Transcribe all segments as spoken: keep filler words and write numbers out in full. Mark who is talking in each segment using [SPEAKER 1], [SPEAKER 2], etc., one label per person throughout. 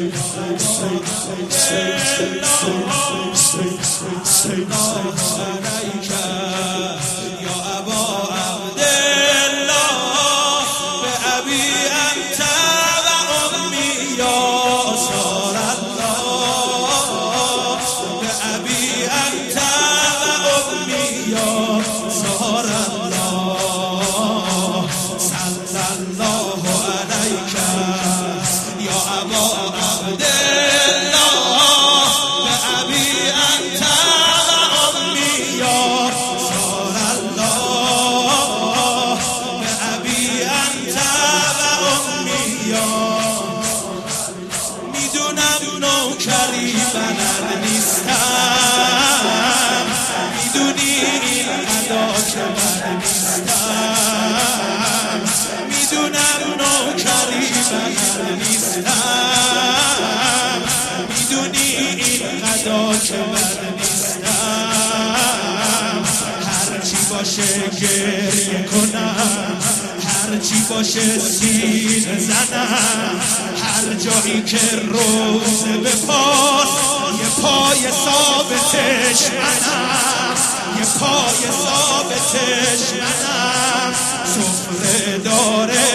[SPEAKER 1] هرچی باشه گریه کنم، هرچی باشه سینه زنم، هر جایی که روزه به پاس یه پای ثابتش منم، یه پای ثابتش منم. سفره داره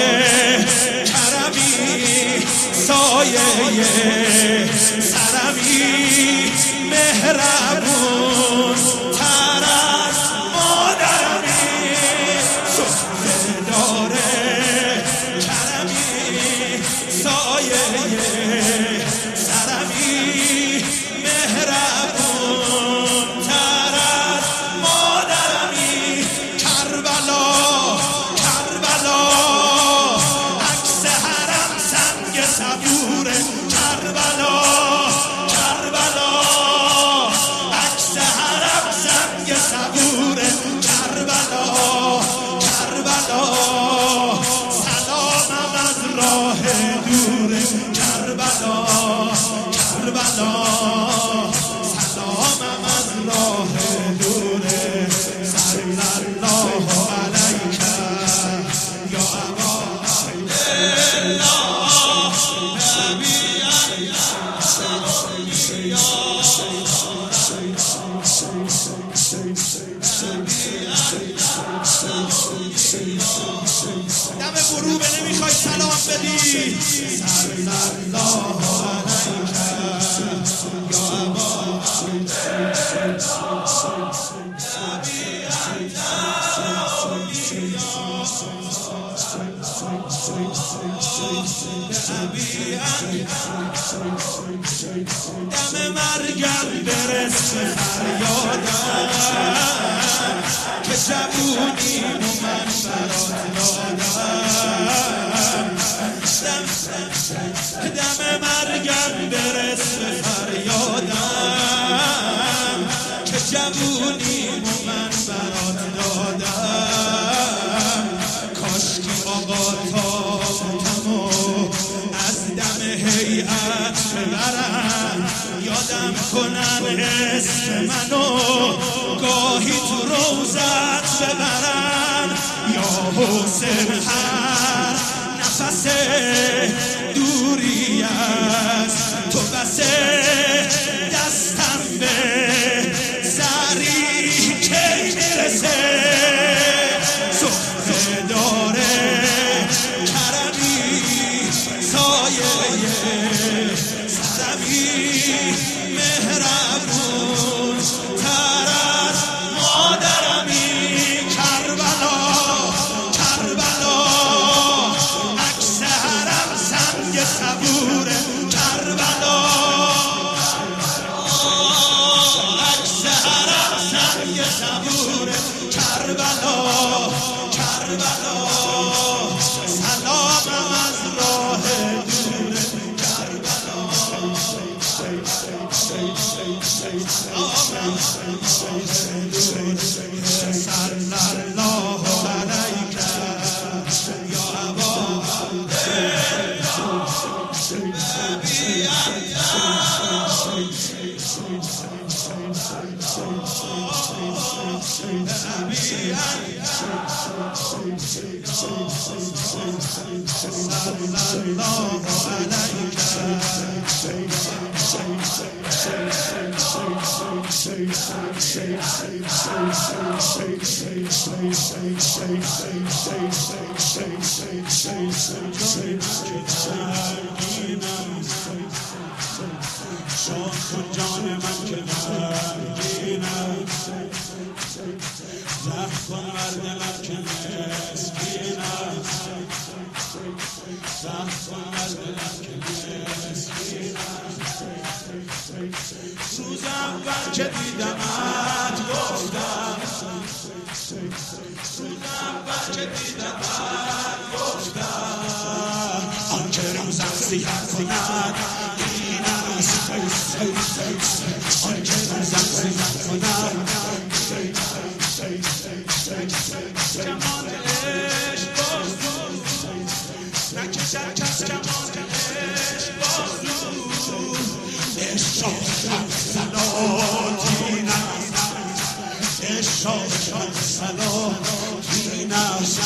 [SPEAKER 1] کرمی سایه سرمی، مهربون تر از مادرمی. سفره داره کرمی سایه سرمی، مهربون تر از مادرمی. کربلا کربلا عکس حرم سنگ صبوره. کربلا کربلا عکس حرم سنگ صبوره. کربلا کربلا سلامم از راه دوره. کربلا کربلا سلامم از راه دوره. صلی الله علیک یا ابا دم غروبه نمیخوای سلام بدی. صلی الله علیک یا ابا دم مرگم برس به فریادم که جوونیم و من برات دادم. دم مرگم برس به فریادم که جوونیم و من برات دادم. کاشکی آقا تابتمو از دم هیئت ببرن، یادم کنن اسم منو گاهی تو روزت ببرن. یا حسین هر نفس دوری از تو بسه، دستم به سری که میرسه. سفره داره کرمی سایه سرمی، مهربون تر از مادرمی. کربلا کربلا عکس حرم سنگ صبوره. کربلا عکس حرم سنگ صبوره. کربلا کربلا سلامم از راه دوره. کربلا سلامم از راه دوره. صلی الله علیک یا ابا عبدالله. شاد جان من که غمگینم زخم کن مرد من که مسکینم زخم کن مرد من که مسکینم روز اول که دیدمت گفتم روز اول که دیدمت گفتم آن که روزم سیاه کند این است آن که روزم سیاه کند کمان عشق بازو نکشد کس کمان عشق بازو عشق شاد سلاطین است عشق شاد سلاطین است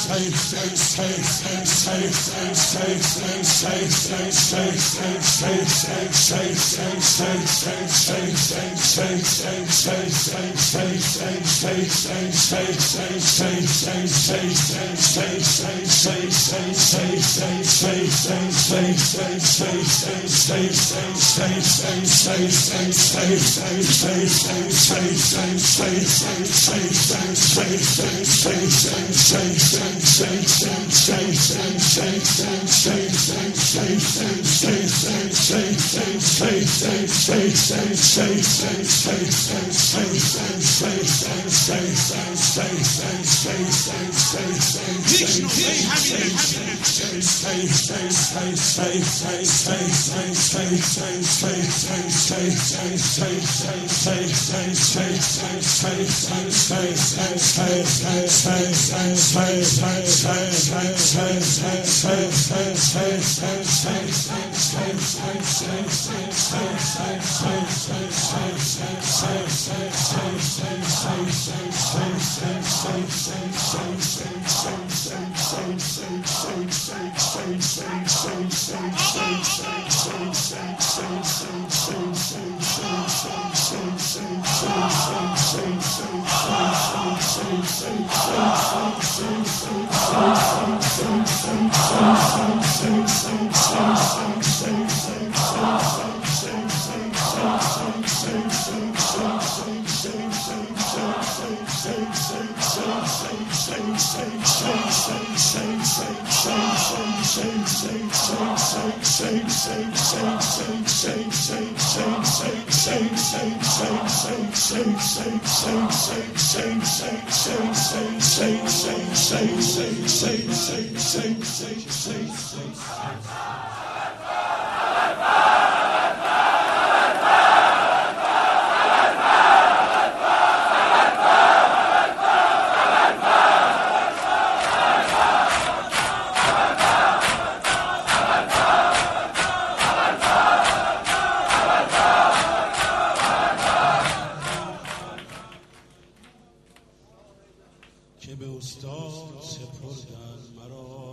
[SPEAKER 1] که به استاد سپردن مرا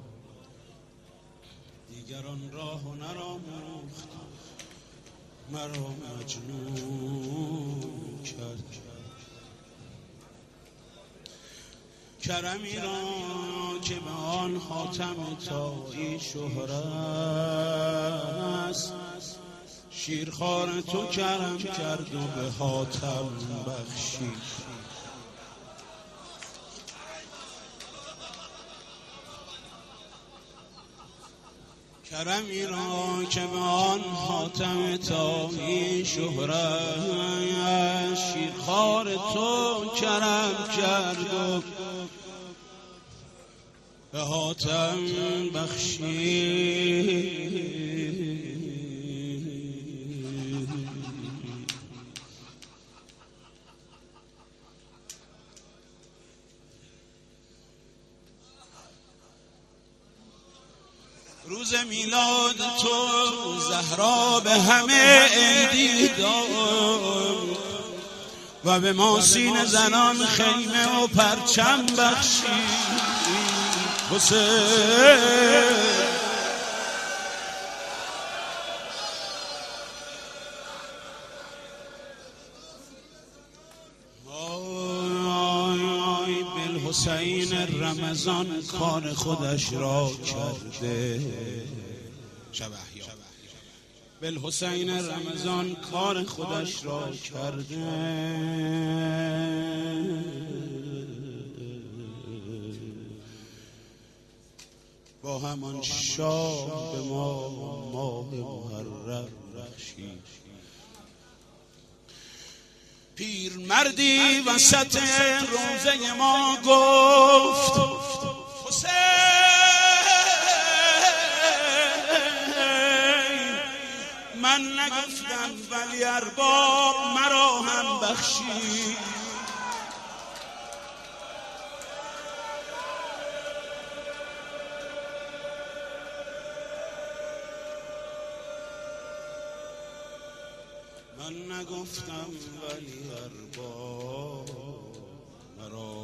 [SPEAKER 1] دیگران راه و نراموخت مرا مجنون کرد کرمی را که به آن حاتم تایی شهره است شیرخوار تو کرم کرد و به حاتم بخشید کرمی را که به آن حاتم تایی شهره شیرخوار تو کرم کرد و به حاتم بخشید روز میلاد تو زهرا به همه عیدی داد و به ما سینه زنان خیمه و پرچم بخشید حسین حسین رمضان کار خودش را کرده شب احیا بل حسین رمضان کار خودش را کرده با همان شاه به ما ماه محرم بخشید پیر مردی وسط روزه ما گفت حسین من نگفتم ولی ارباب مرا هم بخشید من نگفتم ولی ارباب مرا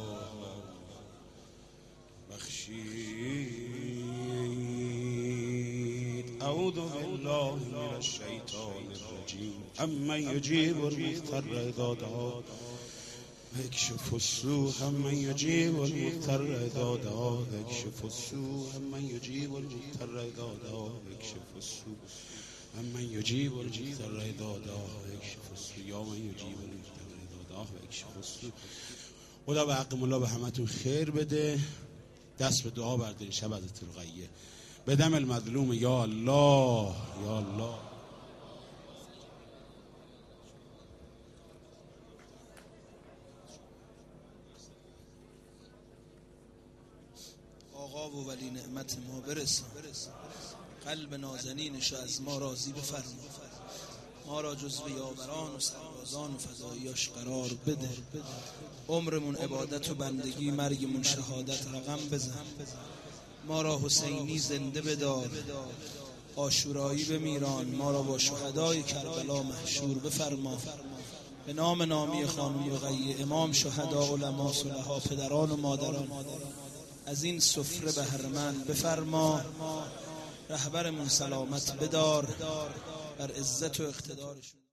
[SPEAKER 1] بخشید اعوذ بالله من الشیطان الرجیم امن یجیب المضطر اذا دعاه یکشف السوء امن یجیب المضطر اذا دعاه یکشف السوء امن یجیب المضطر اذا دعاه یکشف السوء من یجیب المضطر اذا دعاه یکشف السوء یا من یجیب المضطر اذا دعاه یکشف السوء. خدا به حق مولا به همتون خیر بده. دست به دعا بردارین شب حضرت رقیه. بدم المظلوم یا الله یا الله.
[SPEAKER 2] آقا و ولی نعمت ما برسان، قلب نازنینش از ما راضی بفرما، ما را جزو یاوران و سربازان و فداییاش قرار بده، عمرمون عبادت و بندگی، مرگمون شهادت رقم بزن، ما را حسینی زنده بدار، عاشورایی بمیران، ما را با شهدای کربلا محشور بفرما. به نام نامی خانم رقیه، امام، شهدا، علما، صلحا، پدران و مادران، از این سفره بهره‌مند بفرما. رهبرمون سلامت بدار، بر عزت و اقتدارشون